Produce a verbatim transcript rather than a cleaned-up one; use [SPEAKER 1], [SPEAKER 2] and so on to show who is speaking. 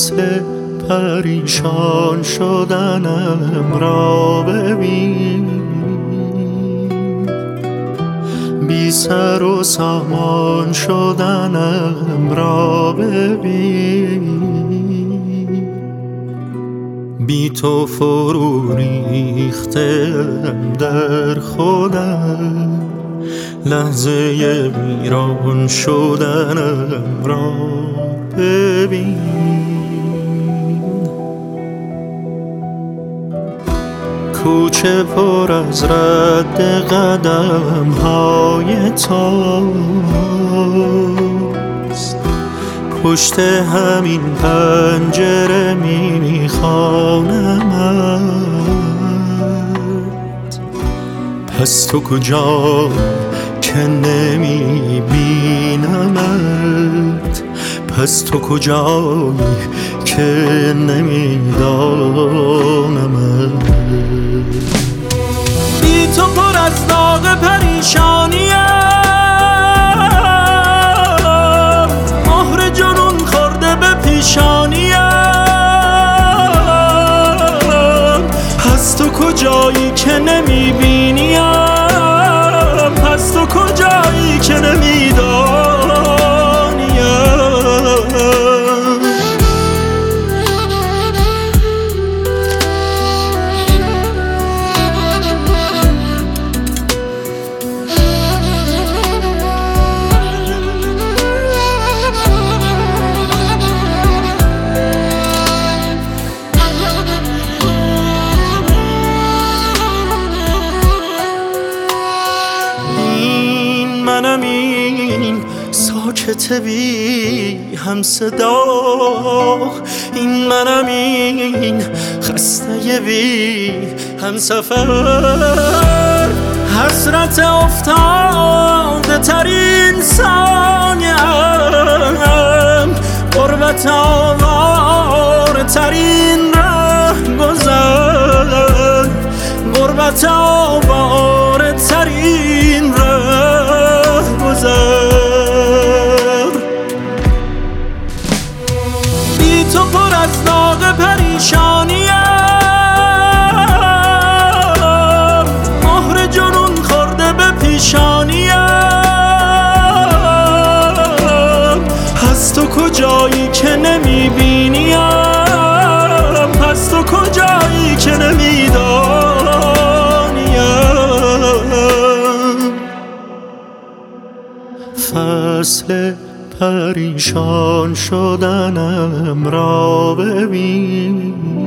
[SPEAKER 1] فصل پریشان شدنم را ببین، بی سر و سامان شدنم را ببین، بی تو فرو ریختم در خودم، لحظه ویران شدنم را ببین. کوچه پر از رد قدم های تاست، پشت همین پنجره میخوانمت. پس تو کجا که نمیبینمت، پس تو کجایی که نمیدانمت. بی تو پر از داغ پریشانیم، مهر جنون خورده به پیشانیم. پس تو کجایی که نمیبینیم، پس تو کجایی که نمیدانیم. منم این ساکت بی هم صدا، این منم این خسته بی هم سفر. حسرت افتاده ترین ثانیم، غربت آواره ترین ره گذر، غربت آواره ترین ره گذر. بی تو پر از داغ پریشانیم، مهر جنون خورده به پیشانیم. پس تو کجایی که نمیبینیم، پس تو کجایی که نمیدانیم. فصل پریشان شدنم را ببین،